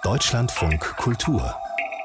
Deutschlandfunk Kultur.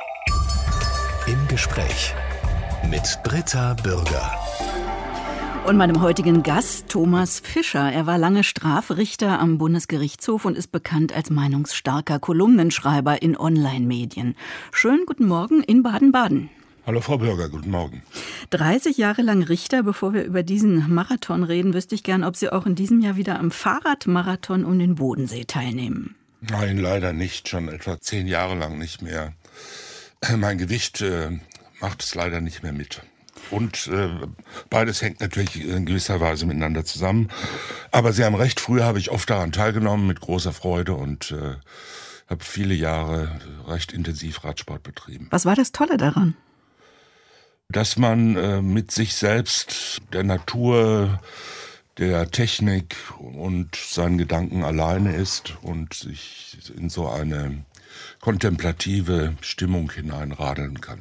Im Gespräch mit Britta Bürger. Und meinem heutigen Gast Thomas Fischer. Er war lange Strafrichter am Bundesgerichtshof und ist bekannt als meinungsstarker Kolumnenschreiber in Online-Medien. Schönen guten Morgen in Baden-Baden. Hallo Frau Bürger, guten Morgen. 30 Jahre lang Richter. Bevor wir über diesen Marathon reden, wüsste ich gern, ob Sie auch in diesem Jahr wieder am Fahrradmarathon um den Bodensee teilnehmen. Nein, leider nicht. Schon etwa 10 Jahre lang nicht mehr. Mein Gewicht macht es leider nicht mehr mit. Und beides hängt natürlich in gewisser Weise miteinander zusammen. Aber Sie haben recht, früher habe ich oft daran teilgenommen mit großer Freude und habe viele Jahre recht intensiv Radsport betrieben. Was war das Tolle daran? Dass man mit sich selbst, der Natur, der Technik und seinen Gedanken alleine ist und sich in so eine kontemplative Stimmung hineinradeln kann.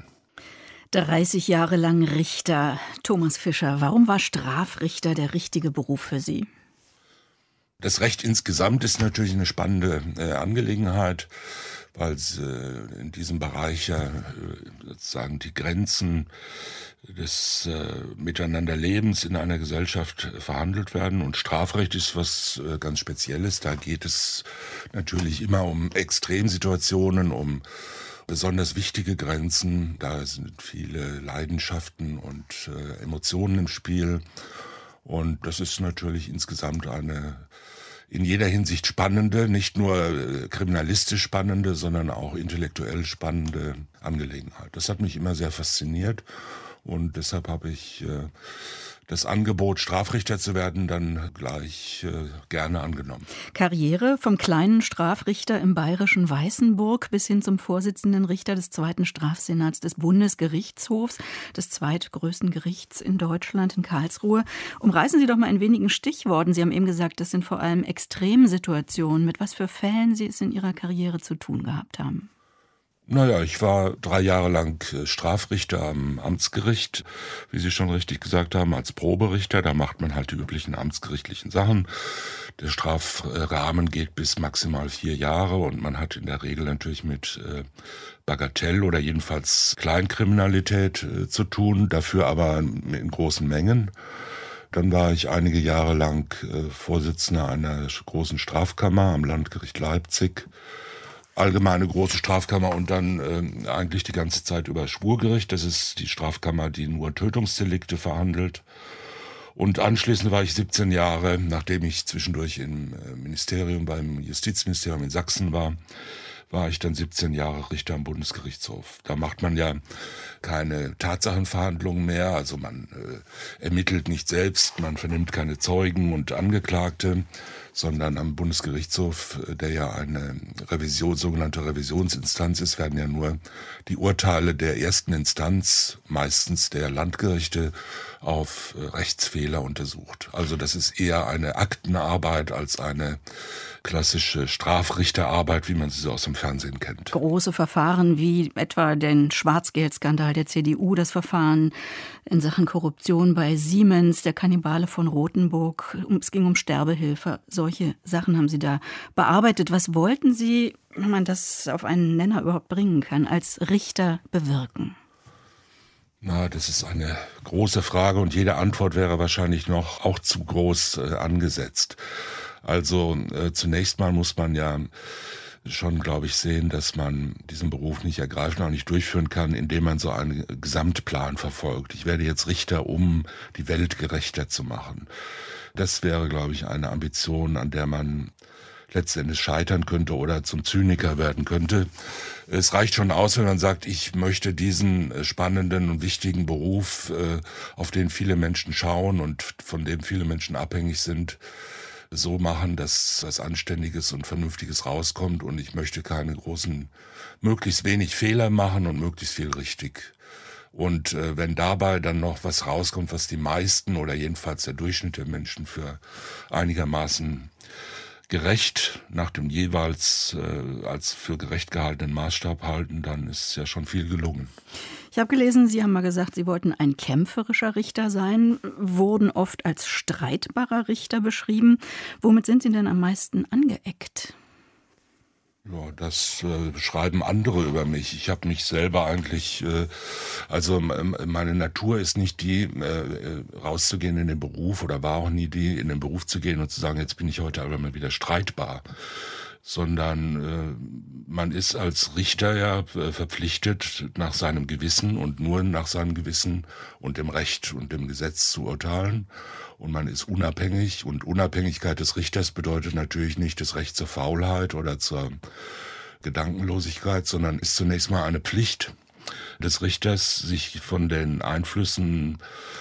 30 Jahre lang Richter. Thomas Fischer, warum war Strafrichter der richtige Beruf für Sie? Das Recht insgesamt ist natürlich eine spannende Angelegenheit, weil in diesem Bereich ja sozusagen die Grenzen des Miteinanderlebens in einer Gesellschaft verhandelt werden. Und Strafrecht ist was ganz Spezielles. Da geht es natürlich immer um Extremsituationen, um besonders wichtige Grenzen. Da sind viele Leidenschaften und Emotionen im Spiel. Und das ist natürlich insgesamt eine in jeder Hinsicht spannende, nicht nur kriminalistisch spannende, sondern auch intellektuell spannende Angelegenheit. Das hat mich immer sehr fasziniert und deshalb habe ich das Angebot, Strafrichter zu werden, dann gleich gerne angenommen. Karriere vom kleinen Strafrichter im bayerischen Weißenburg bis hin zum Vorsitzenden Richter des 2. Strafsenats des Bundesgerichtshofs, des zweitgrößten Gerichts in Deutschland, in Karlsruhe. Umreißen Sie doch mal in wenigen Stichworten. Sie haben eben gesagt, das sind vor allem Extremsituationen. Mit was für Fällen Sie es in Ihrer Karriere zu tun gehabt haben? Naja, ich war 3 Jahre lang Strafrichter am Amtsgericht, wie Sie schon richtig gesagt haben, als Proberichter. Da macht man halt die üblichen amtsgerichtlichen Sachen. Der Strafrahmen geht bis maximal 4 Jahre und man hat in der Regel natürlich mit Bagatell- oder jedenfalls Kleinkriminalität zu tun, dafür aber in großen Mengen. Dann war ich einige Jahre lang Vorsitzender einer großen Strafkammer am Landgericht Leipzig. Allgemeine große Strafkammer und dann eigentlich die ganze Zeit über Schwurgericht. Das ist die Strafkammer, die nur Tötungsdelikte verhandelt. Und anschließend war ich 17 Jahre, nachdem ich zwischendurch im Ministerium, beim Justizministerium in Sachsen war ich dann 17 Jahre Richter am Bundesgerichtshof. Da macht man ja keine Tatsachenverhandlungen mehr, also man ermittelt nicht selbst, man vernimmt keine Zeugen und Angeklagte, sondern am Bundesgerichtshof, der ja eine sogenannte Revisionsinstanz ist, werden ja nur die Urteile der ersten Instanz, meistens der Landgerichte, auf Rechtsfehler untersucht. Also das ist eher eine Aktenarbeit als eine klassische Strafrichterarbeit, wie man sie so aus dem Fernsehen kennt. Große Verfahren wie etwa den Schwarzgeldskandal der CDU, das Verfahren in Sachen Korruption bei Siemens, der Kannibale von Rothenburg, es ging um Sterbehilfe. Solche Sachen haben Sie da bearbeitet. Was wollten Sie, wenn man das auf einen Nenner überhaupt bringen kann, als Richter bewirken? Na, das ist eine große Frage und jede Antwort wäre wahrscheinlich noch auch zu groß angesetzt. Also zunächst mal muss man ja schon, glaube ich, sehen, dass man diesen Beruf nicht ergreifen, auch nicht durchführen kann, indem man so einen Gesamtplan verfolgt. Ich werde jetzt Richter, um die Welt gerechter zu machen. Das wäre, glaube ich, eine Ambition, an der man letztendlich scheitern könnte oder zum Zyniker werden könnte. Es reicht schon aus, wenn man sagt, ich möchte diesen spannenden und wichtigen Beruf, auf den viele Menschen schauen und von dem viele Menschen abhängig sind, so machen, dass was Anständiges und Vernünftiges rauskommt und ich möchte möglichst wenig Fehler machen und möglichst viel richtig. Und wenn dabei dann noch was rauskommt, was die meisten oder jedenfalls der Durchschnitt der Menschen für einigermaßen gerecht nach dem jeweils als für gerecht gehaltenen Maßstab halten, dann ist ja schon viel gelungen. Ich habe gelesen, Sie haben mal gesagt, Sie wollten ein kämpferischer Richter sein, wurden oft als streitbarer Richter beschrieben. Womit sind Sie denn am meisten angeeckt? Ja, Das schreiben andere über mich. Ich habe mich selber eigentlich, also meine Natur ist nicht die, rauszugehen in den Beruf, oder war auch nie die, in den Beruf zu gehen und zu sagen, jetzt bin ich heute aber mal wieder streitbar. Sondern man ist als Richter ja verpflichtet, nach seinem Gewissen und nur nach seinem Gewissen und dem Recht und dem Gesetz zu urteilen. Und man ist unabhängig, und Unabhängigkeit des Richters bedeutet natürlich nicht das Recht zur Faulheit oder zur Gedankenlosigkeit, sondern ist zunächst mal eine Pflicht des Richters, sich von den Einflüssen,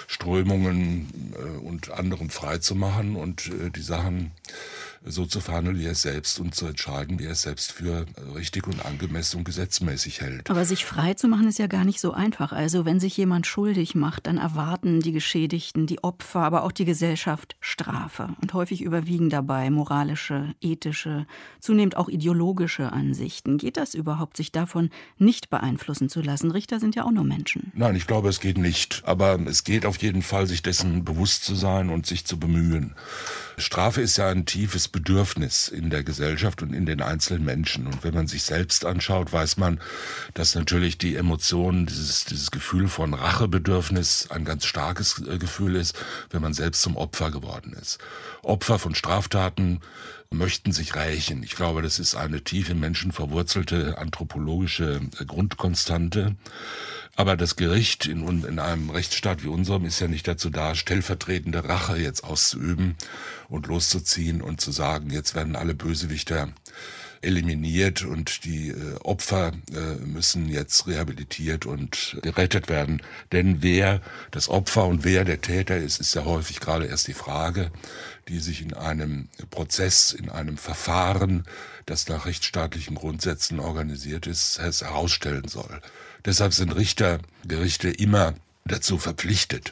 Strömungen und anderem frei zu machen und die Sachen so zu verhandeln, wie er es selbst, und zu entscheiden, wie er es selbst für richtig und angemessen und gesetzmäßig hält. Aber sich frei zu machen ist ja gar nicht so einfach. Also wenn sich jemand schuldig macht, dann erwarten die Geschädigten, die Opfer, aber auch die Gesellschaft Strafe. Und häufig überwiegen dabei moralische, ethische, zunehmend auch ideologische Ansichten. Geht das überhaupt, sich davon nicht beeinflussen zu lassen? Richter sind ja auch nur Menschen. Nein, ich glaube, es geht nicht. Aber es geht auf jeden Fall, sich dessen bewusst zu sein und sich zu bemühen. Strafe ist ja ein tiefes Bedürfnis in der Gesellschaft und in den einzelnen Menschen. Und wenn man sich selbst anschaut, weiß man, dass natürlich die Emotion, dieses Gefühl von Rachebedürfnis ein ganz starkes Gefühl ist, wenn man selbst zum Opfer geworden ist. Opfer von Straftaten möchten sich rächen. Ich glaube, das ist eine tief im Menschen verwurzelte anthropologische Grundkonstante. Aber das Gericht in einem Rechtsstaat wie unserem ist ja nicht dazu da, stellvertretende Rache jetzt auszuüben und loszuziehen und zu sagen, jetzt werden alle Bösewichter eliminiert und die Opfer müssen jetzt rehabilitiert und gerettet werden. Denn wer das Opfer und wer der Täter ist ja häufig gerade erst die Frage, die sich in einem Prozess, in einem Verfahren, das nach rechtsstaatlichen Grundsätzen organisiert ist, herausstellen soll. Deshalb sind Gerichte immer dazu verpflichtet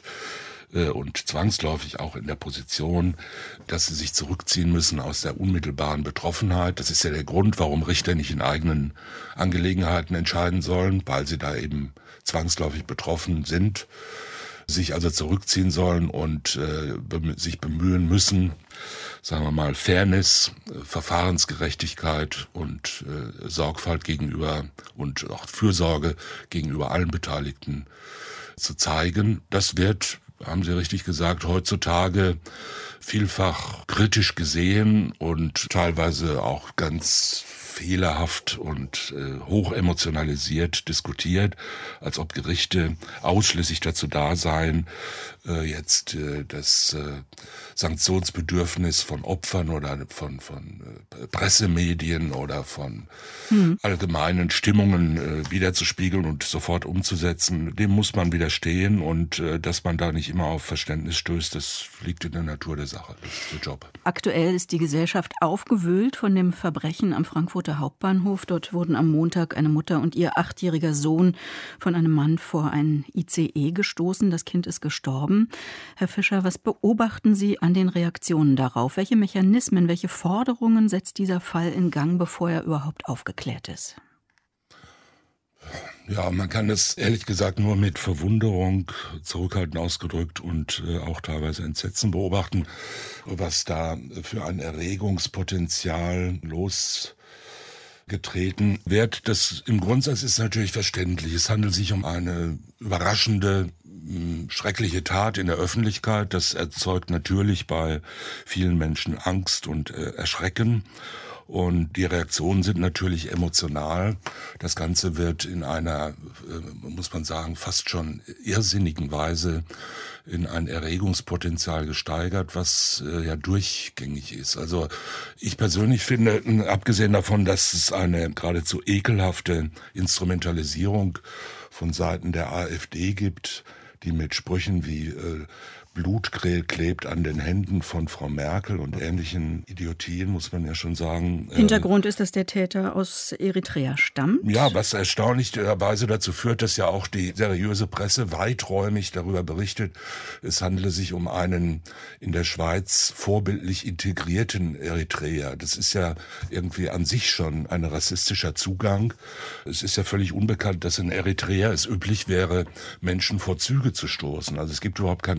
und zwangsläufig auch in der Position, dass sie sich zurückziehen müssen aus der unmittelbaren Betroffenheit. Das ist ja der Grund, warum Richter nicht in eigenen Angelegenheiten entscheiden sollen, weil sie da eben zwangsläufig betroffen sind, sich also zurückziehen sollen und sich bemühen müssen, sagen wir mal, Fairness, Verfahrensgerechtigkeit und Sorgfalt gegenüber und auch Fürsorge gegenüber allen Beteiligten zu zeigen. Das wird, haben Sie richtig gesagt, heutzutage vielfach kritisch gesehen und teilweise auch ganz fehlerhaft und hoch emotionalisiert diskutiert, als ob Gerichte ausschließlich dazu da seien, jetzt das Sanktionsbedürfnis von Opfern oder von Pressemedien oder von allgemeinen Stimmungen wiederzuspiegeln und sofort umzusetzen. Dem muss man widerstehen, und dass man da nicht immer auf Verständnis stößt, das liegt in der Natur der Sache. Das ist der Job. Aktuell ist die Gesellschaft aufgewühlt von dem Verbrechen am Frankfurter Hauptbahnhof. Dort wurden am Montag eine Mutter und ihr 8-jähriger Sohn von einem Mann vor ein ICE gestoßen. Das Kind ist gestorben. Herr Fischer, was beobachten Sie an den Reaktionen darauf? Welche Mechanismen, welche Forderungen setzt dieser Fall in Gang, bevor er überhaupt aufgeklärt ist? Ja, man kann das ehrlich gesagt nur mit Verwunderung, zurückhaltend ausgedrückt, und auch teilweise Entsetzen beobachten, was da für ein Erregungspotenzial losgetreten wird. Das im Grundsatz ist natürlich verständlich. Es handelt sich um eine überraschende, schreckliche Tat in der Öffentlichkeit. Das erzeugt natürlich bei vielen Menschen Angst und Erschrecken. Und die Reaktionen sind natürlich emotional. Das Ganze wird in einer, muss man sagen, fast schon irrsinnigen Weise in ein Erregungspotenzial gesteigert, was ja durchgängig ist. Also ich persönlich finde, abgesehen davon, dass es eine geradezu ekelhafte Instrumentalisierung von Seiten der AfD gibt, die mit Sprüchen wie Blut klebt an den Händen von Frau Merkel und ähnlichen Idiotien, muss man ja schon sagen. Hintergrund ist, dass der Täter aus Eritrea stammt. Ja, was erstaunlicherweise dazu führt, dass ja auch die seriöse Presse weiträumig darüber berichtet, es handele sich um einen in der Schweiz vorbildlich integrierten Eritreer. Das ist ja irgendwie an sich schon ein rassistischer Zugang. Es ist ja völlig unbekannt, dass in Eritrea es üblich wäre, Menschen vor Züge zu stoßen. Also es gibt überhaupt keinen Grund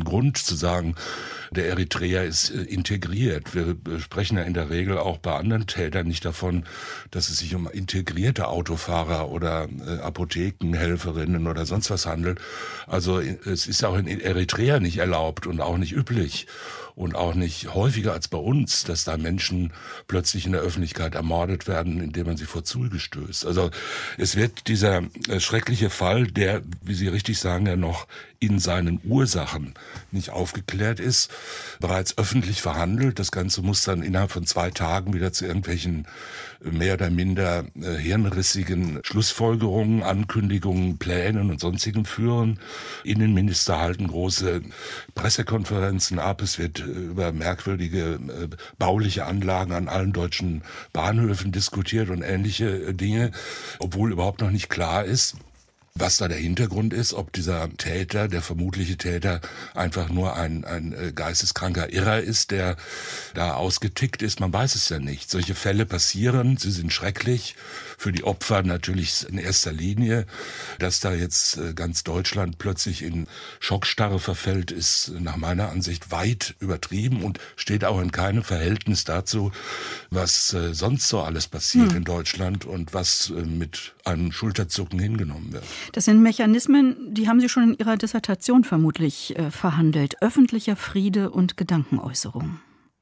zu sagen, der Eritreer ist integriert. Wir sprechen ja in der Regel auch bei anderen Tätern nicht davon, dass es sich um integrierte Autofahrer oder Apothekenhelferinnen oder sonst was handelt. Also es ist auch in Eritrea nicht erlaubt und auch nicht üblich und auch nicht häufiger als bei uns, dass da Menschen plötzlich in der Öffentlichkeit ermordet werden, indem man sie vor Züge stößt. Also es wird dieser schreckliche Fall, der, wie Sie richtig sagen, ja noch in seinen Ursachen nicht aufgeklärt ist, bereits öffentlich verhandelt. Das Ganze muss dann innerhalb von 2 Tagen wieder zu irgendwelchen mehr oder minder hirnrissigen Schlussfolgerungen, Ankündigungen, Plänen und sonstigen führen. Innenminister halten große Pressekonferenzen ab. Es wird über merkwürdige bauliche Anlagen an allen deutschen Bahnhöfen diskutiert und ähnliche Dinge, obwohl überhaupt noch nicht klar ist, was da der Hintergrund ist, ob dieser Täter, der vermutliche Täter, einfach nur ein geisteskranker Irrer ist, der da ausgetickt ist. Man weiß es ja nicht. Solche Fälle passieren, sie sind schrecklich. Für die Opfer natürlich in erster Linie. Dass da jetzt ganz Deutschland plötzlich in Schockstarre verfällt, ist nach meiner Ansicht weit übertrieben und steht auch in keinem Verhältnis dazu, was sonst so alles passiert in Deutschland und was mit einem Schulterzucken hingenommen wird. Das sind Mechanismen, die haben Sie schon in Ihrer Dissertation vermutlich verhandelt. Öffentlicher Friede und Gedankenäußerung.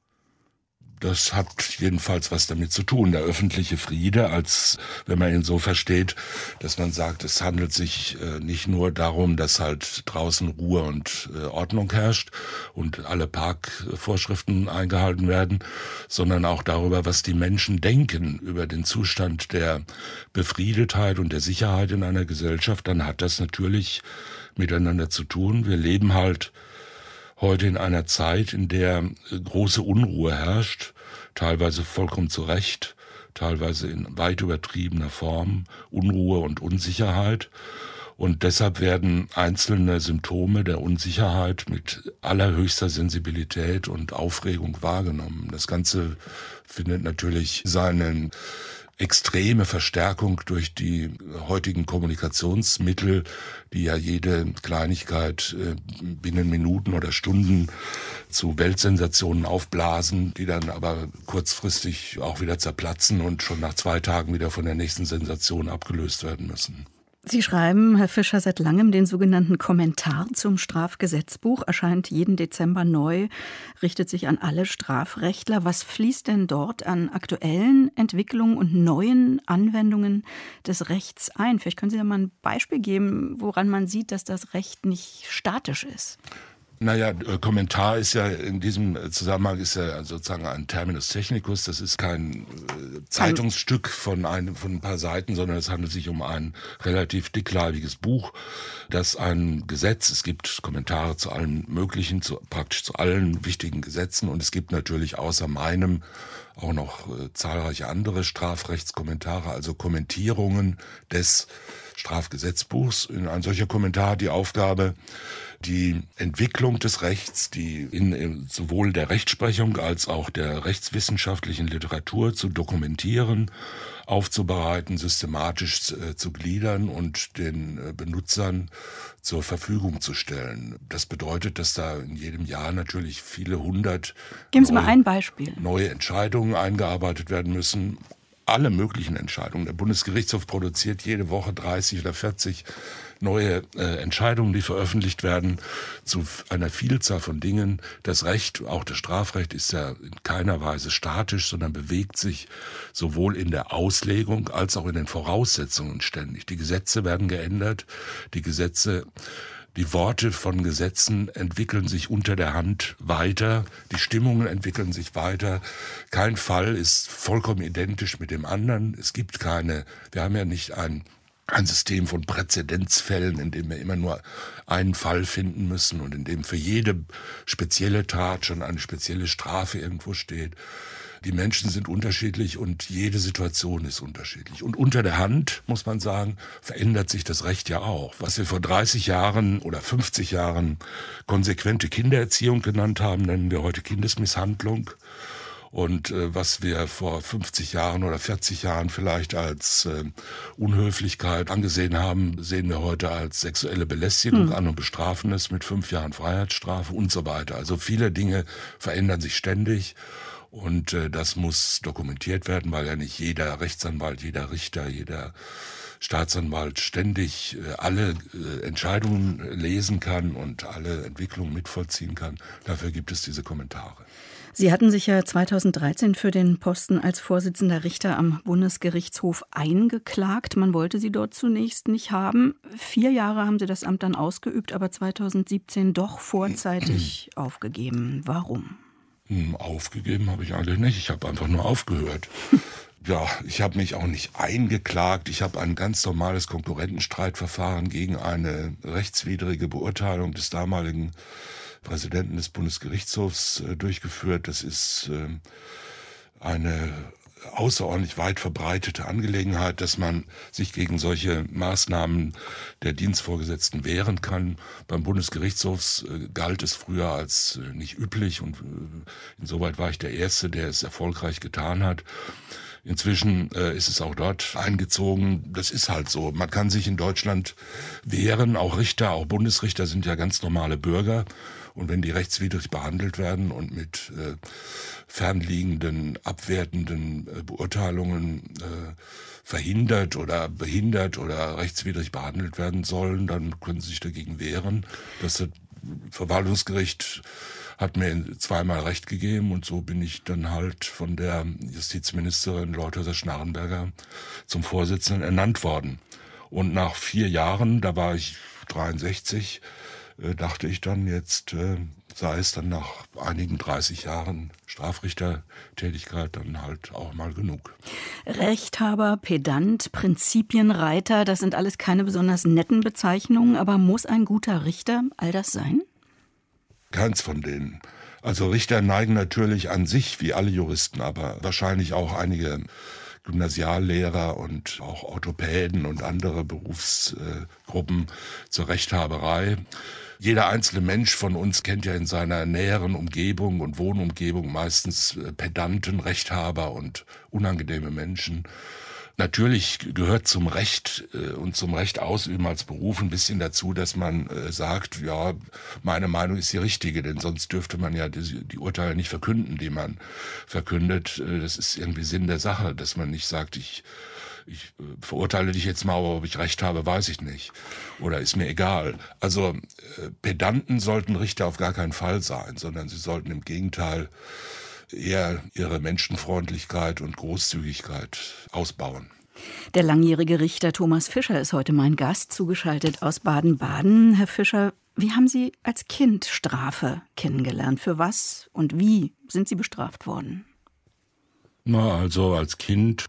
Das hat jedenfalls was damit zu tun. Der öffentliche Friede, als wenn man ihn so versteht, dass man sagt, es handelt sich nicht nur darum, dass halt draußen Ruhe und Ordnung herrscht und alle Parkvorschriften eingehalten werden, sondern auch darüber, was die Menschen denken über den Zustand der Befriedetheit und der Sicherheit in einer Gesellschaft. Dann hat das natürlich miteinander zu tun. Wir leben halt heute in einer Zeit, in der große Unruhe herrscht, teilweise vollkommen zu Recht, teilweise in weit übertriebener Form, Unruhe und Unsicherheit. Und deshalb werden einzelne Symptome der Unsicherheit mit allerhöchster Sensibilität und Aufregung wahrgenommen. Das Ganze findet natürlich seinen extreme Verstärkung durch die heutigen Kommunikationsmittel, die ja jede Kleinigkeit binnen Minuten oder Stunden zu Weltsensationen aufblasen, die dann aber kurzfristig auch wieder zerplatzen und schon nach 2 Tagen wieder von der nächsten Sensation abgelöst werden müssen. Sie schreiben, Herr Fischer, seit langem den sogenannten Kommentar zum Strafgesetzbuch, erscheint jeden Dezember neu, richtet sich an alle Strafrechtler. Was fließt denn dort an aktuellen Entwicklungen und neuen Anwendungen des Rechts ein? Vielleicht können Sie da mal ein Beispiel geben, woran man sieht, dass das Recht nicht statisch ist. Naja, Kommentar ist ja in diesem Zusammenhang ist ja sozusagen ein Terminus technicus. Das ist kein Zeitungsstück von ein paar Seiten, sondern es handelt sich um ein relativ dickleibiges Buch, das ein Gesetz, es gibt Kommentare zu allen möglichen, praktisch zu allen wichtigen Gesetzen und es gibt natürlich außer meinem auch noch zahlreiche andere Strafrechtskommentare, also Kommentierungen des Strafgesetzbuchs. Ein solcher Kommentar hat die Aufgabe, die Entwicklung des Rechts, die in sowohl der Rechtsprechung als auch der rechtswissenschaftlichen Literatur zu dokumentieren, aufzubereiten, systematisch zu gliedern und den Benutzern zur Verfügung zu stellen. Das bedeutet, dass da in jedem Jahr natürlich viele hundert Geben Sie mal ein Beispiel. Neue Entscheidungen eingearbeitet werden müssen. Alle möglichen Entscheidungen. Der Bundesgerichtshof produziert jede Woche 30 oder 40 neue Entscheidungen, die veröffentlicht werden zu einer Vielzahl von Dingen. Das Recht, auch das Strafrecht, ist ja in keiner Weise statisch, sondern bewegt sich sowohl in der Auslegung als auch in den Voraussetzungen ständig. Die Gesetze werden geändert, die Worte von Gesetzen entwickeln sich unter der Hand weiter, die Stimmungen entwickeln sich weiter. Kein Fall ist vollkommen identisch mit dem anderen. Wir haben ja nicht ein System von Präzedenzfällen, in dem wir immer nur einen Fall finden müssen und in dem für jede spezielle Tat schon eine spezielle Strafe irgendwo steht. Die Menschen sind unterschiedlich und jede Situation ist unterschiedlich. Und unter der Hand, muss man sagen, verändert sich das Recht ja auch. Was wir vor 30 Jahren oder 50 Jahren konsequente Kindererziehung genannt haben, nennen wir heute Kindesmisshandlung. Und was wir vor 50 Jahren oder 40 Jahren vielleicht als Unhöflichkeit angesehen haben, sehen wir heute als sexuelle Belästigung an und bestrafen es mit 5 Jahren Freiheitsstrafe und so weiter. Also viele Dinge verändern sich ständig. Und das muss dokumentiert werden, weil ja nicht jeder Rechtsanwalt, jeder Richter, jeder Staatsanwalt ständig alle Entscheidungen lesen kann und alle Entwicklungen mitvollziehen kann. Dafür gibt es diese Kommentare. Sie hatten sich ja 2013 für den Posten als Vorsitzender Richter am Bundesgerichtshof eingeklagt. Man wollte Sie dort zunächst nicht haben. 4 Jahre haben Sie das Amt dann ausgeübt, aber 2017 doch vorzeitig aufgegeben. Warum? Aufgegeben habe ich eigentlich nicht. Ich habe einfach nur aufgehört. Ja, ich habe mich auch nicht eingeklagt. Ich habe ein ganz normales Konkurrentenstreitverfahren gegen eine rechtswidrige Beurteilung des damaligen Präsidenten des Bundesgerichtshofs durchgeführt. Das ist eine außerordentlich weit verbreitete Angelegenheit, dass man sich gegen solche Maßnahmen der Dienstvorgesetzten wehren kann. Beim Bundesgerichtshof galt es früher als nicht üblich und insoweit war ich der Erste, der es erfolgreich getan hat. Inzwischen ist es auch dort eingezogen. Das ist halt so. Man kann sich in Deutschland wehren. Auch Richter, auch Bundesrichter sind ja ganz normale Bürger. Und wenn die rechtswidrig behandelt werden und mit fernliegenden, abwertenden Beurteilungen verhindert oder behindert oder rechtswidrig behandelt werden sollen, dann können sie sich dagegen wehren. Das Verwaltungsgericht hat mir 2-mal Recht gegeben und so bin ich dann halt von der Justizministerin Leutheusser-Schnarrenberger zum Vorsitzenden ernannt worden. Und nach 4 Jahren, da war ich 63, dachte ich dann, jetzt sei es dann nach einigen 30 Jahren Strafrichtertätigkeit dann halt auch mal genug. Rechthaber, Pedant, Prinzipienreiter, das sind alles keine besonders netten Bezeichnungen, aber muss ein guter Richter all das sein? Keins von denen. Also Richter neigen natürlich an sich, wie alle Juristen, aber wahrscheinlich auch einige Gymnasiallehrer und auch Orthopäden und andere Berufsgruppen zur Rechthaberei. Jeder einzelne Mensch von uns kennt ja in seiner näheren Umgebung und Wohnumgebung meistens Pedanten, Rechthaber und unangenehme Menschen. Natürlich gehört zum Recht und zum Recht ausüben als Beruf ein bisschen dazu, dass man sagt, ja, meine Meinung ist die richtige, denn sonst dürfte man ja die Urteile nicht verkünden, die man verkündet. Das ist irgendwie Sinn der Sache, dass man nicht sagt, ich verurteile dich jetzt mal, aber ob ich recht habe, weiß ich nicht. Oder ist mir egal. Also Pedanten sollten Richter auf gar keinen Fall sein, sondern sie sollten im Gegenteil eher ihre Menschenfreundlichkeit und Großzügigkeit ausbauen. Der langjährige Richter Thomas Fischer ist heute mein Gast, zugeschaltet aus Baden-Baden. Herr Fischer, wie haben Sie als Kind Strafe kennengelernt? Für was und wie sind Sie bestraft worden? Na, also als Kind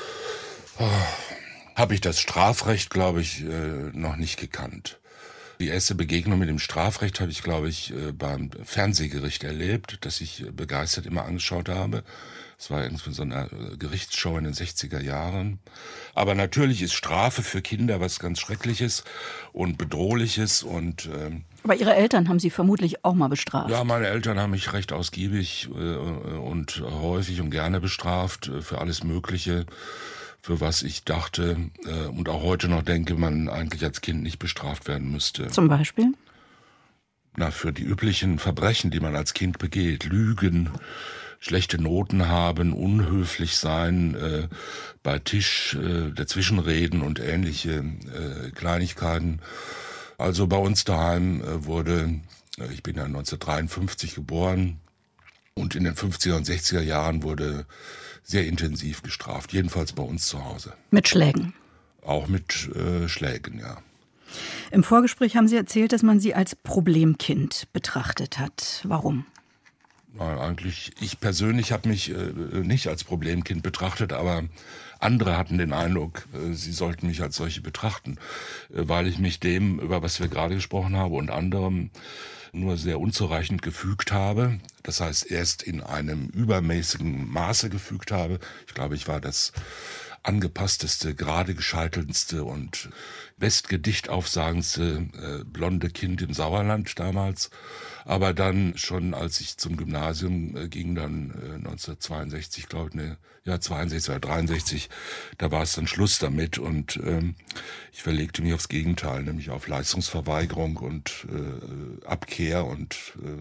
habe ich das Strafrecht, glaube ich, noch nicht gekannt. Die erste Begegnung mit dem Strafrecht habe ich, glaube ich, beim Fernsehgericht erlebt, das ich begeistert immer angeschaut habe. Es war irgendwie so eine Gerichtsshow in den 60er Jahren. Aber natürlich ist Strafe für Kinder was ganz Schreckliches und Bedrohliches. Aber Ihre Eltern haben Sie vermutlich auch mal bestraft. Ja, meine Eltern haben mich recht ausgiebig und häufig und gerne bestraft für alles Mögliche, für was ich dachte und auch heute noch denke, man eigentlich als Kind nicht bestraft werden müsste. Zum Beispiel? Na, für die üblichen Verbrechen, die man als Kind begeht. Lügen, schlechte Noten haben, unhöflich sein, bei Tisch dazwischenreden und ähnliche Kleinigkeiten. Also bei uns daheim ich bin ja 1953 geboren und in den 50er und 60er Jahren wurde sehr intensiv gestraft, jedenfalls bei uns zu Hause. Mit Schlägen? Auch mit Schlägen, ja. Im Vorgespräch haben Sie erzählt, dass man Sie als Problemkind betrachtet hat. Warum? Nein, eigentlich, ich persönlich habe mich nicht als Problemkind betrachtet, aber andere hatten den Eindruck, sie sollten mich als solche betrachten, weil ich mich dem, über was wir gerade gesprochen haben, und anderem nur sehr unzureichend gefügt habe. Das heißt, erst in einem übermäßigen Maße gefügt habe. Ich glaube, ich war das angepassteste, gerade gescheitelndste und bestgedichtaufsagendste blonde Kind im Sauerland damals. Aber dann schon, als ich zum Gymnasium ging, dann 1962, glaube ich, 62 oder 63, da war es dann Schluss damit und ich verlegte mich aufs Gegenteil, nämlich auf Leistungsverweigerung und Abkehr und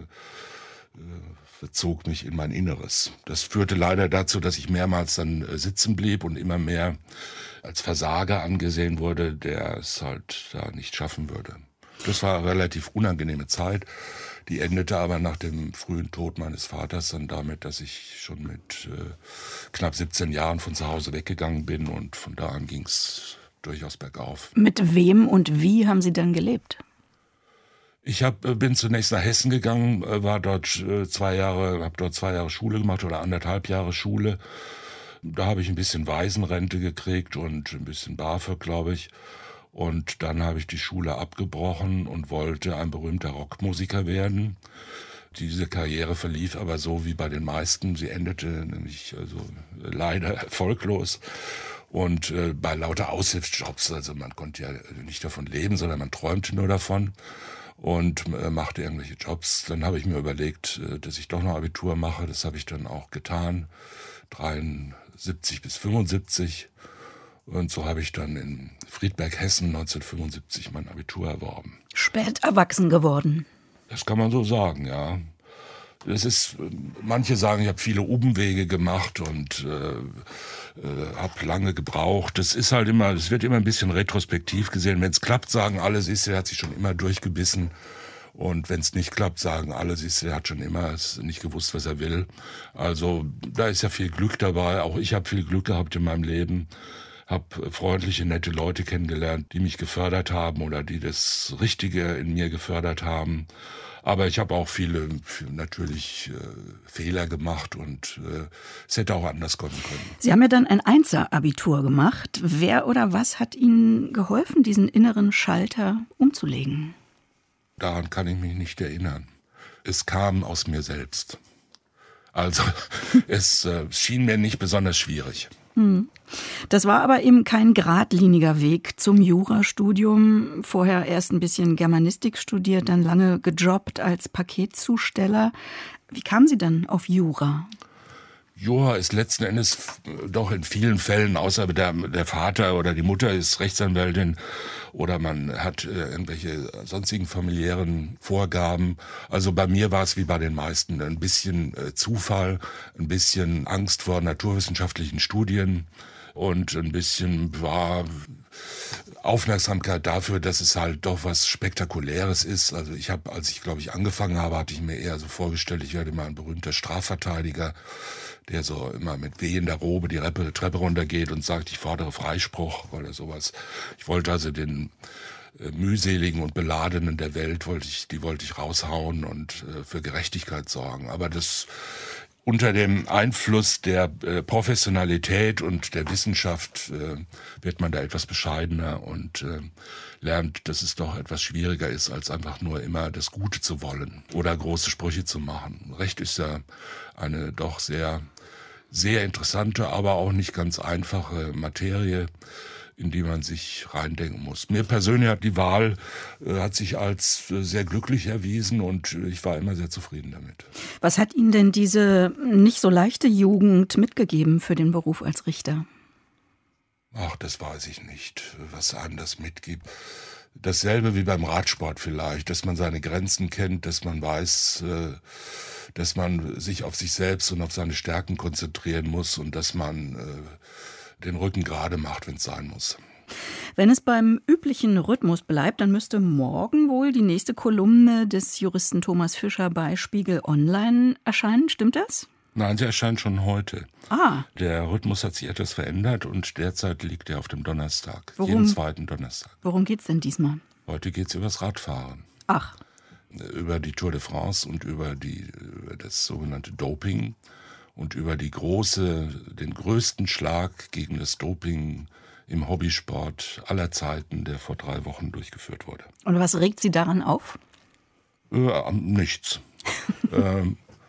verzog mich in mein Inneres. Das führte leider dazu, dass ich mehrmals dann sitzen blieb und immer mehr als Versager angesehen wurde, der es halt da nicht schaffen würde. Das war eine relativ unangenehme Zeit. Die endete aber nach dem frühen Tod meines Vaters dann damit, dass ich schon mit knapp 17 Jahren von zu Hause weggegangen bin und von da an ging es durchaus bergauf. Mit wem und wie haben Sie dann gelebt? Ich bin zunächst nach Hessen gegangen, war dort 2 Jahre, habe dort 2 Jahre Schule gemacht oder 1,5 Jahre Schule. Da habe ich ein bisschen Waisenrente gekriegt und ein bisschen BAföG, glaube ich. Und dann habe ich die Schule abgebrochen und wollte ein berühmter Rockmusiker werden. Diese Karriere verlief aber so wie bei den meisten. Sie endete nämlich leider erfolglos. Und bei lauter Aushilfsjobs, also man konnte ja nicht davon leben, sondern man träumte nur davon und machte irgendwelche Jobs. Dann habe ich mir überlegt, dass ich doch noch Abitur mache. Das habe ich dann auch getan, 73 bis 75. Und so habe ich dann in Friedberg, Hessen 1975 mein Abitur erworben. Spät erwachsen geworden. Das kann man so sagen, ja. Manche sagen, ich habe viele Umwege gemacht und habe lange gebraucht. Das wird immer ein bisschen retrospektiv gesehen. Wenn es klappt, sagen alle, siehst du, er hat sich schon immer durchgebissen. Und wenn es nicht klappt, sagen alle, siehst du, er hat schon immer nicht gewusst, was er will. Also da ist ja viel Glück dabei. Auch ich habe viel Glück gehabt in meinem Leben. Habe freundliche, nette Leute kennengelernt, die mich gefördert haben oder die das Richtige in mir gefördert haben. Aber ich habe auch viele natürlich Fehler gemacht und es hätte auch anders kommen können. Sie haben ja dann ein Einser-Abitur gemacht. Wer oder was hat Ihnen geholfen, diesen inneren Schalter umzulegen? Daran kann ich mich nicht erinnern. Es kam aus mir selbst. Also es schien mir nicht besonders schwierig. Das war aber eben kein geradliniger Weg zum Jurastudium. Vorher erst ein bisschen Germanistik studiert, dann lange gejobbt als Paketzusteller. Wie kamen Sie dann auf Jura? Jura ist letzten Endes doch in vielen Fällen, außer der Vater oder die Mutter ist Rechtsanwältin oder man hat irgendwelche sonstigen familiären Vorgaben. Also bei mir war es wie bei den meisten ein bisschen Zufall, ein bisschen Angst vor naturwissenschaftlichen Studien und ein bisschen Aufmerksamkeit dafür, dass es halt doch was Spektakuläres ist. Also als ich angefangen habe, hatte ich mir eher so vorgestellt, ich werde mal ein berühmter Strafverteidiger, der so immer mit wehender Robe die Treppe runtergeht und sagt, ich fordere Freispruch oder sowas. Ich wollte also den mühseligen und Beladenen der Welt wollte ich raushauen und für Gerechtigkeit sorgen. Aber das unter dem Einfluss der Professionalität und der Wissenschaft wird man da etwas bescheidener und lernt, dass es doch etwas schwieriger ist, als einfach nur immer das Gute zu wollen oder große Sprüche zu machen. Recht ist ja eine doch sehr, sehr interessante, aber auch nicht ganz einfache Materie, in die man sich reindenken muss. Mir persönlich hat die Wahl hat sich als sehr glücklich erwiesen und ich war immer sehr zufrieden damit. Was hat Ihnen denn diese nicht so leichte Jugend mitgegeben für den Beruf als Richter? Ach, das weiß ich nicht, was einem das mitgibt. Dasselbe wie beim Radsport vielleicht, dass man seine Grenzen kennt, dass man weiß, dass man sich auf sich selbst und auf seine Stärken konzentrieren muss und dass man den Rücken gerade macht, wenn es sein muss. Wenn es beim üblichen Rhythmus bleibt, dann müsste morgen wohl die nächste Kolumne des Juristen Thomas Fischer bei Spiegel Online erscheinen. Stimmt das? Nein, sie erscheint schon heute. Ah. Der Rhythmus hat sich etwas verändert und derzeit liegt er auf dem Donnerstag, jeden zweiten Donnerstag. Worum geht's denn diesmal? Heute geht's übers Radfahren. Ach. Über die Tour de France und über das sogenannte Doping und über den größten Schlag gegen das Doping im Hobbysport aller Zeiten, der vor 3 Wochen durchgeführt wurde. Und was regt Sie daran auf? Nichts.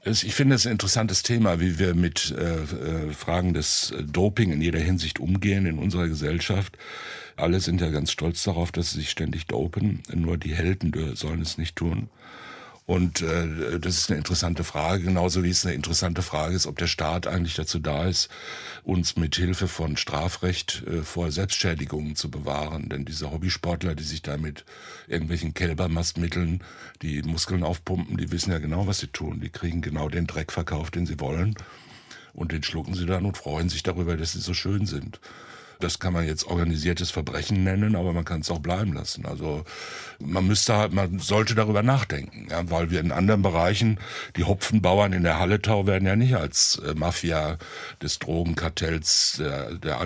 Ich finde es ein interessantes Thema, wie wir mit Fragen des Doping in jeder Hinsicht umgehen in unserer Gesellschaft. Alle sind ja ganz stolz darauf, dass sie sich ständig dopen. Nur die Helden sollen es nicht tun. Und das ist eine interessante Frage, genauso wie es eine interessante Frage ist, ob der Staat eigentlich dazu da ist, uns mit Hilfe von Strafrecht vor Selbstschädigungen zu bewahren. Denn diese Hobbysportler, die sich da mit irgendwelchen Kälbermastmitteln die Muskeln aufpumpen, die wissen ja genau, was sie tun. Die kriegen genau den Dreck verkauft, den sie wollen. Und den schlucken sie dann und freuen sich darüber, dass sie so schön sind. Das kann man jetzt organisiertes Verbrechen nennen, aber man kann es auch bleiben lassen. Also man sollte darüber nachdenken, ja, weil wir in anderen Bereichen, die Hopfenbauern in der Halletau werden ja nicht als Mafia des Drogenkartells, der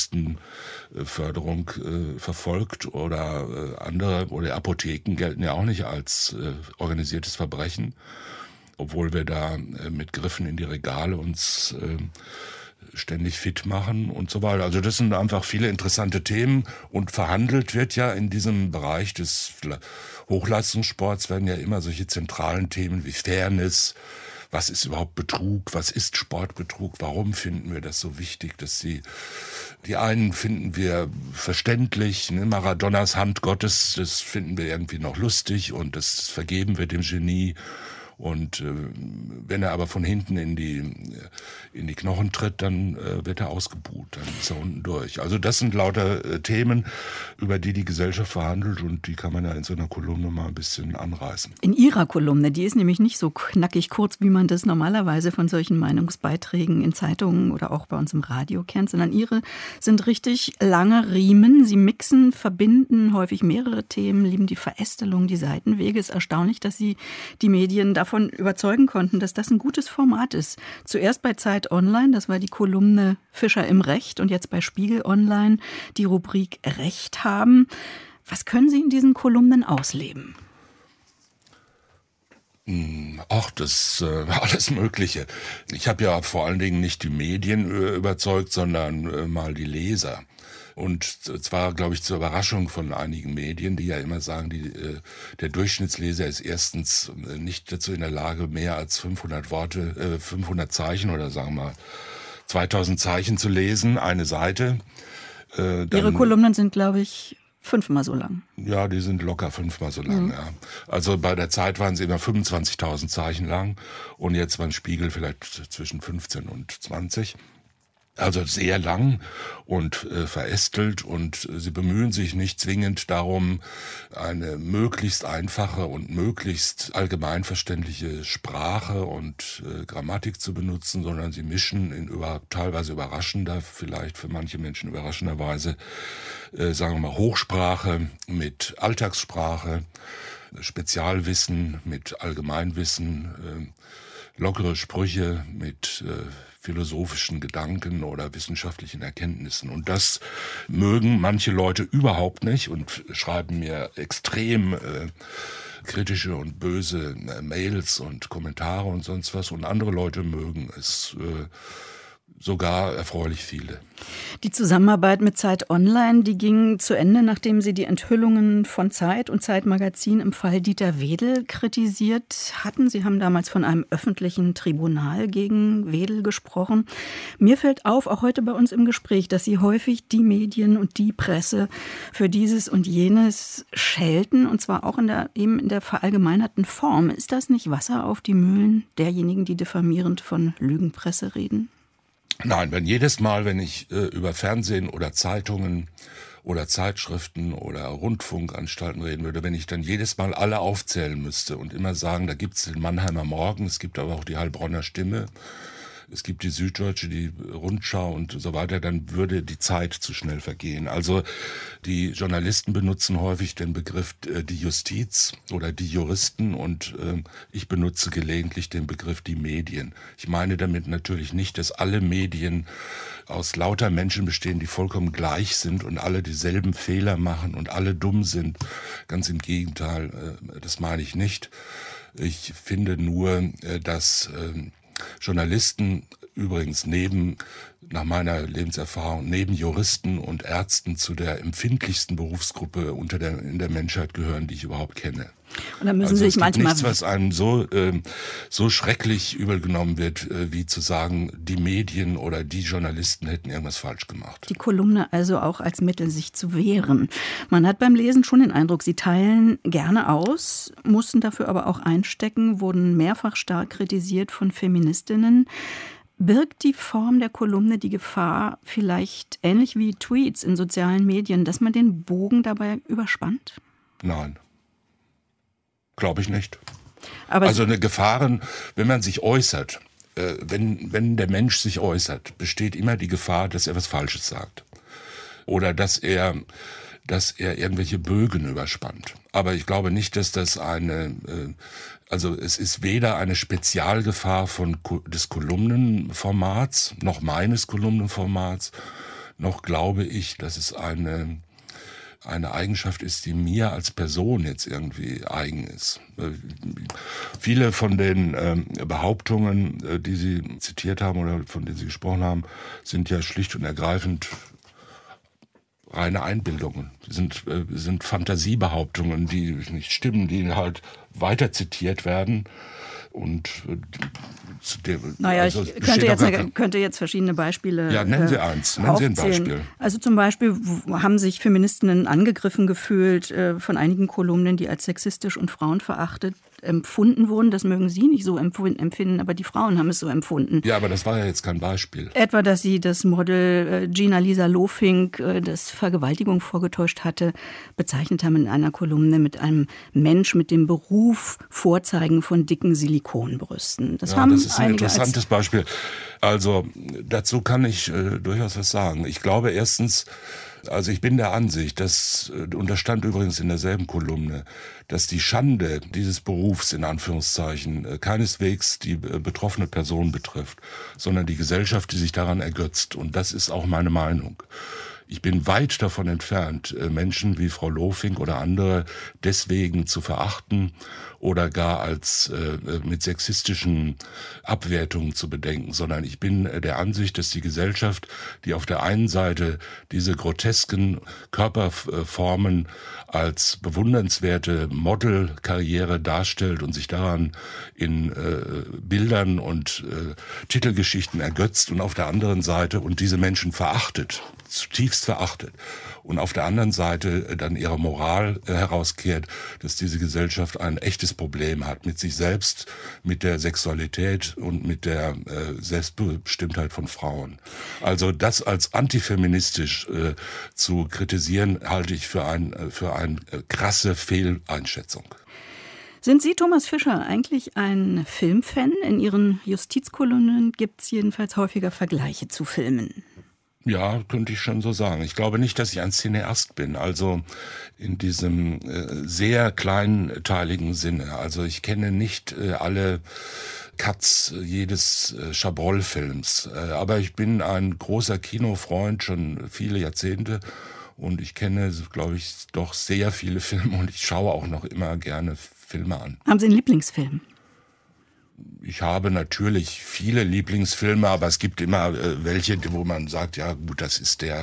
Alkoholistenförderung verfolgt oder andere, oder Apotheken gelten ja auch nicht als organisiertes Verbrechen, obwohl wir da mit Griffen in die Regale uns ständig fit machen und so weiter. Also das sind einfach viele interessante Themen und verhandelt wird ja in diesem Bereich des Hochleistungssports werden ja immer solche zentralen Themen wie Fairness, was ist überhaupt Betrug, was ist Sportbetrug, warum finden wir das so wichtig, dass die einen finden wir verständlich, ne? Maradonas Hand Gottes, das finden wir irgendwie noch lustig und das vergeben wir dem Genie. Und wenn er aber von hinten in die Knochen tritt, dann wird er ausgebuht, dann ist er unten durch. Also das sind lauter Themen, über die Gesellschaft verhandelt und die kann man ja in so einer Kolumne mal ein bisschen anreißen. In Ihrer Kolumne, die ist nämlich nicht so knackig kurz, wie man das normalerweise von solchen Meinungsbeiträgen in Zeitungen oder auch bei uns im Radio kennt, sondern Ihre sind richtig lange Riemen. Sie mixen, verbinden häufig mehrere Themen, lieben die Verästelung, die Seitenwege. Es ist erstaunlich, dass Sie die Medien davon überzeugen konnten, dass das ein gutes Format ist. Zuerst bei Zeit Online, das war die Kolumne Fischer im Recht, und jetzt bei Spiegel Online die Rubrik Recht haben. Was können Sie in diesen Kolumnen ausleben? Ach, das alles Mögliche. Ich habe ja vor allen Dingen nicht die Medien überzeugt, sondern mal die Leser. Und zwar, glaube ich, zur Überraschung von einigen Medien, die ja immer sagen, der Durchschnittsleser ist erstens nicht dazu in der Lage, mehr als 500 Zeichen oder sagen wir mal 2000 Zeichen zu lesen, eine Seite. Ihre Kolumnen sind, glaube ich, 5-mal so lang. Ja, die sind locker 5-mal so lang, ja. Also bei der Zeit waren sie immer 25.000 Zeichen lang und jetzt beim Spiegel vielleicht zwischen 15 und 20. Also sehr lang und verästelt, und sie bemühen sich nicht zwingend darum, eine möglichst einfache und möglichst allgemeinverständliche Sprache und Grammatik zu benutzen, sondern sie mischen in teilweise überraschender, vielleicht für manche Menschen überraschenderweise, sagen wir mal, Hochsprache mit Alltagssprache, Spezialwissen mit Allgemeinwissen, lockere Sprüche mit philosophischen Gedanken oder wissenschaftlichen Erkenntnissen. Und das mögen manche Leute überhaupt nicht und schreiben mir extrem kritische und böse Mails und Kommentare und sonst was. Und andere Leute mögen es sogar erfreulich viele. Die Zusammenarbeit mit Zeit Online, die ging zu Ende, nachdem Sie die Enthüllungen von Zeit und Zeit Magazin im Fall Dieter Wedel kritisiert hatten. Sie haben damals von einem öffentlichen Tribunal gegen Wedel gesprochen. Mir fällt auf, auch heute bei uns im Gespräch, dass Sie häufig die Medien und die Presse für dieses und jenes schelten, und zwar auch eben in der verallgemeinerten Form. Ist das nicht Wasser auf die Mühlen derjenigen, die diffamierend von Lügenpresse reden? Nein, jedes Mal, wenn ich über Fernsehen oder Zeitungen oder Zeitschriften oder Rundfunkanstalten reden würde, wenn ich dann jedes Mal alle aufzählen müsste und immer sagen, da gibt's den Mannheimer Morgen, es gibt aber auch die Heilbronner Stimme, es gibt die Süddeutsche, die Rundschau und so weiter, dann würde die Zeit zu schnell vergehen. Also die Journalisten benutzen häufig den Begriff die Justiz oder die Juristen, und ich benutze gelegentlich den Begriff die Medien. Ich meine damit natürlich nicht, dass alle Medien aus lauter Menschen bestehen, die vollkommen gleich sind und alle dieselben Fehler machen und alle dumm sind. Ganz im Gegenteil, das meine ich nicht. Ich finde nur, dass Journalisten übrigens nach meiner Lebenserfahrung, neben Juristen und Ärzten zu der empfindlichsten Berufsgruppe in der Menschheit gehören, die ich überhaupt kenne. Und dann müssen Sie sich manchmal nichts, was einem so schrecklich übel genommen wird, wie zu sagen, die Medien oder die Journalisten hätten irgendwas falsch gemacht. Die Kolumne also auch als Mittel, sich zu wehren. Man hat beim Lesen schon den Eindruck, Sie teilen gerne aus, mussten dafür aber auch einstecken, wurden mehrfach stark kritisiert von Feministinnen. Birgt die Form der Kolumne die Gefahr, vielleicht ähnlich wie Tweets in sozialen Medien, dass man den Bogen dabei überspannt? Nein. Glaube ich nicht. Aber also eine Gefahren, wenn man sich äußert, wenn der Mensch sich äußert, besteht immer die Gefahr, dass er was Falsches sagt. Oder dass er irgendwelche Bögen überspannt. Aber ich glaube nicht, dass das also es ist weder eine Spezialgefahr des Kolumnenformats, noch meines Kolumnenformats, noch glaube ich, dass es eine Eigenschaft ist, die mir als Person jetzt irgendwie eigen ist. Viele von den Behauptungen, die Sie zitiert haben oder von denen Sie gesprochen haben, sind ja schlicht und ergreifend reine Einbildungen. Sind Fantasiebehauptungen, die nicht stimmen, die halt weiter zitiert werden. Und ich könnte jetzt verschiedene Beispiele Ja, nennen Sie eins. Nennen Sie ein Beispiel. Also zum Beispiel haben sich Feministinnen angegriffen gefühlt von einigen Kolumnen, die als sexistisch und frauenverachtet empfunden wurden. Das mögen Sie nicht so empfinden, aber die Frauen haben es so empfunden. Ja, aber das war ja jetzt kein Beispiel. Etwa, dass sie das Model Gina-Lisa Lofink, das Vergewaltigung vorgetäuscht hatte, bezeichnet haben in einer Kolumne mit einem Mensch mit dem Beruf Vorzeigen von dicken Silikonbrüsten. Das ist ein interessantes Beispiel. Also dazu kann ich durchaus was sagen. Ich glaube erstens, also ich bin der Ansicht, und das stand übrigens in derselben Kolumne, dass die Schande dieses Berufs in Anführungszeichen keineswegs die betroffene Person betrifft, sondern die Gesellschaft, die sich daran ergötzt. Und das ist auch meine Meinung. Ich bin weit davon entfernt, Menschen wie Frau Lofink oder andere deswegen zu verachten oder gar als mit sexistischen Abwertungen zu bedenken, sondern ich bin der Ansicht, dass die Gesellschaft, die auf der einen Seite diese grotesken Körperformen als bewundernswerte Modelkarriere darstellt und sich daran in Bildern und Titelgeschichten ergötzt und auf der anderen Seite und diese Menschen verachtet, zutiefst verachtet. Und auf der anderen Seite dann ihre Moral herauskehrt, dass diese Gesellschaft ein echtes Problem hat mit sich selbst, mit der Sexualität und mit der Selbstbestimmtheit von Frauen. Also das als antifeministisch zu kritisieren, halte ich für eine krasse Fehleinschätzung. Sind Sie, Thomas Fischer, eigentlich ein Filmfan? In Ihren Justizkolumnen gibt es jedenfalls häufiger Vergleiche zu Filmen. Ja, könnte ich schon so sagen. Ich glaube nicht, dass ich ein Cineast bin, also in diesem sehr kleinteiligen Sinne. Also ich kenne nicht alle Cuts jedes Chabrol-Films, aber ich bin ein großer Kinofreund, schon viele Jahrzehnte. Und ich kenne, glaube ich, doch sehr viele Filme und ich schaue auch noch immer gerne Filme an. Haben Sie einen Lieblingsfilm? Ich habe natürlich viele Lieblingsfilme, aber es gibt immer welche, wo man sagt, ja gut, das ist der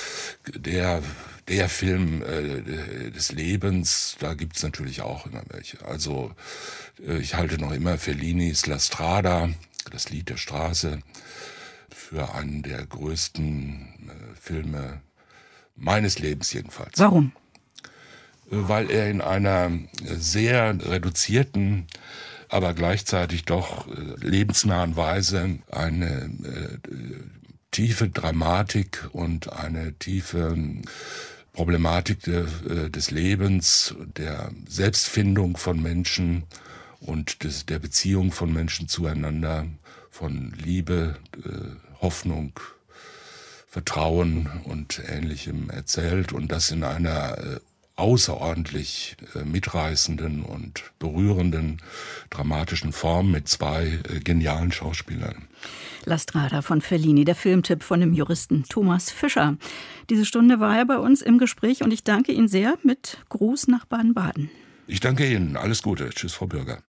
Film des Lebens. Da gibt's natürlich auch immer welche. Also ich halte noch immer Fellinis La Strada, das Lied der Straße, für einen der größten Filme meines Lebens jedenfalls. Warum? Weil er in einer sehr reduzierten, aber gleichzeitig doch lebensnahen Weise eine tiefe Dramatik und eine tiefe Problematik des Lebens, der Selbstfindung von Menschen und der Beziehung von Menschen zueinander, von Liebe, Hoffnung, Vertrauen und Ähnlichem erzählt und das in einer außerordentlich mitreißenden und berührenden, dramatischen Form mit zwei genialen Schauspielern. La Strada von Fellini, der Filmtipp von dem Juristen Thomas Fischer. Diese Stunde war er bei uns im Gespräch und ich danke Ihnen sehr mit Gruß nach Baden-Baden. Ich danke Ihnen. Alles Gute. Tschüss, Frau Bürger.